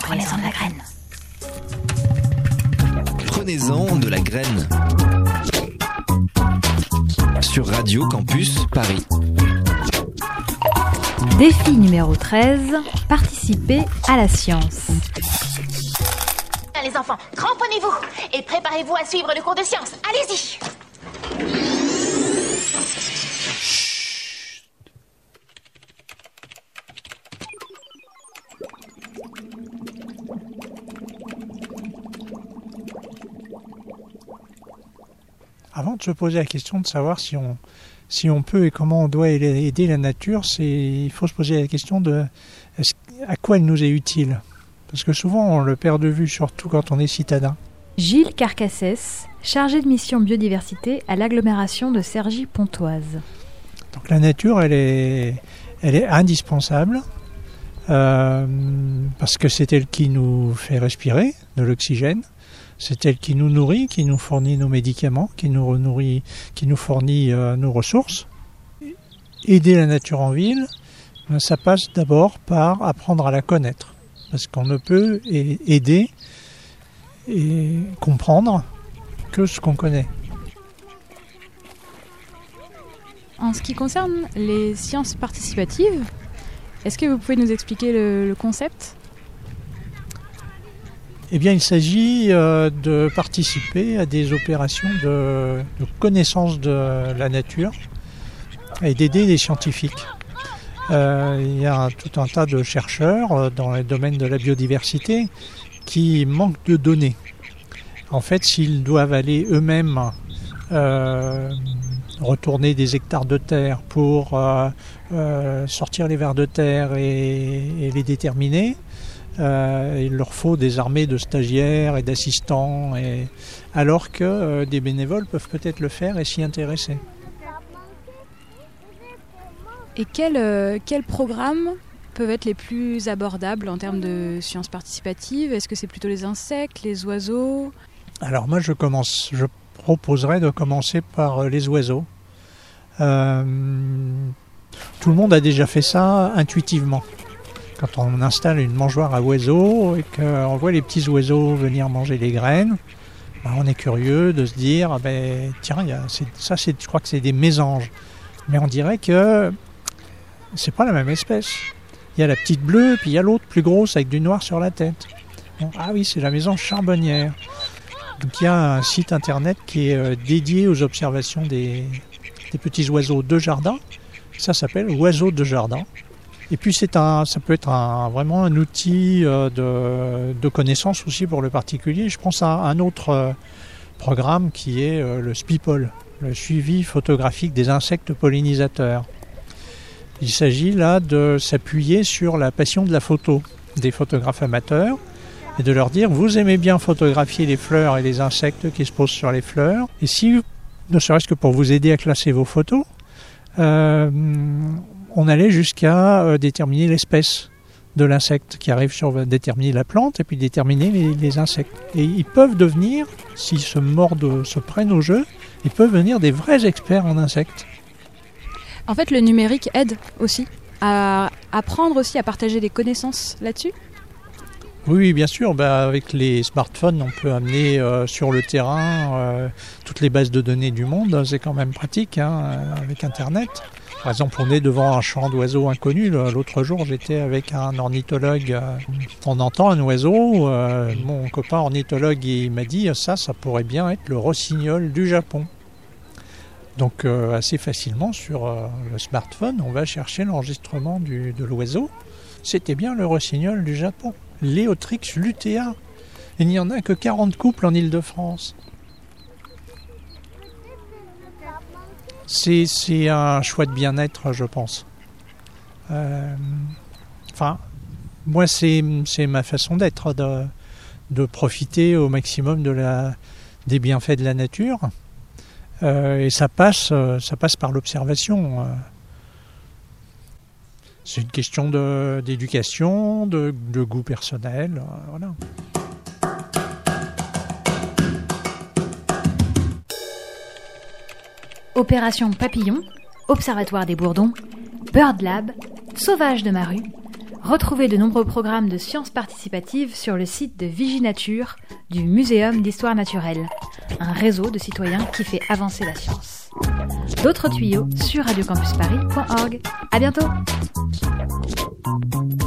Prenez-en de la graine. Prenez-en de la graine. Sur Radio Campus Paris. Défi numéro 13, participer à la science. Les enfants, cramponnez-vous et préparez-vous à suivre le cours de sciences. Allez-y. Avant de se poser la question de savoir si on peut et comment on doit aider la nature, il faut se poser la question de à quoi elle nous est utile. Parce que souvent on le perd de vue, surtout quand on est citadin. Gilles Carcassès, chargé de mission biodiversité à l'agglomération de Cergy-Pontoise. Donc la nature, elle est indispensable parce que c'est elle qui nous fait respirer de l'oxygène. C'est elle qui nous nourrit, qui nous fournit nos médicaments, qui nous fournit nos ressources. Aider la nature en ville, ça passe d'abord par apprendre à la connaître. Parce qu'on ne peut aider et comprendre que ce qu'on connaît. En ce qui concerne les sciences participatives, est-ce que vous pouvez nous expliquer le concept ? Eh bien, il s'agit de participer à des opérations de connaissance de la nature et d'aider les scientifiques. Il y a tout un tas de chercheurs dans le domaine de la biodiversité qui manquent de données. En fait, s'ils doivent aller eux-mêmes retourner des hectares de terre pour sortir les vers de terre et les déterminer, il leur faut des armées de stagiaires et d'assistants, alors que des bénévoles peuvent peut-être le faire et s'y intéresser. Et quels programmes peuvent être les plus abordables en termes de sciences participatives ? Est-ce que c'est plutôt les insectes, les oiseaux ? Alors moi je proposerais de commencer par les oiseaux. Tout le monde a déjà fait ça intuitivement. Quand on installe une mangeoire à oiseaux et qu'on voit les petits oiseaux venir manger les graines, on est curieux de se dire tiens, je crois que c'est des mésanges. Mais on dirait que c'est pas la même espèce. Il y a la petite bleue, puis il y a l'autre plus grosse avec du noir sur la tête. Bon, ah oui, c'est la mésange charbonnière. Donc il y a un site internet qui est dédié aux observations des petits oiseaux de jardin. Ça s'appelle Oiseaux de jardin. Et puis ça peut être vraiment un outil de connaissance aussi pour le particulier. Je pense à un autre programme qui est le SPIPOL, le suivi photographique des insectes pollinisateurs. Il s'agit là de s'appuyer sur la passion de la photo des photographes amateurs et de leur dire vous aimez bien photographier les fleurs et les insectes qui se posent sur les fleurs. Et si, ne serait-ce que pour vous aider à classer vos photos, on allait jusqu'à déterminer l'espèce de l'insecte qui arrive sur déterminer la plante et puis déterminer les insectes. Et ils peuvent devenir, s'ils se prennent au jeu, ils peuvent devenir des vrais experts en insectes. En fait, le numérique aide aussi à apprendre aussi à partager des connaissances là-dessus. Oui, bien sûr. Avec les smartphones, on peut amener sur le terrain toutes les bases de données du monde. C'est quand même pratique avec Internet. Par exemple, on est devant un champ d'oiseaux inconnus. L'autre jour, j'étais avec un ornithologue. On entend un oiseau. Mon copain ornithologue il m'a dit ça pourrait bien être le rossignol du Japon. Donc assez facilement sur le smartphone, on va chercher l'enregistrement de l'oiseau. C'était bien le rossignol du Japon, Léotrix lutea. Il n'y en a que 40 couples en Île-de-France. C'est un choix de bien-être, je pense. Moi, c'est ma façon d'être, de profiter au maximum des bienfaits de la nature. Et ça passe par l'observation. C'est une question d'éducation, de goût personnel. Voilà. Opération Papillon, Observatoire des Bourdons, Bird Lab, Sauvage de Maru, Retrouvez de nombreux programmes de sciences participatives sur le site de Viginature du Muséum d'Histoire Naturelle, un réseau de citoyens qui fait avancer la science. D'autres tuyaux sur radiocampusparis.org. À bientôt!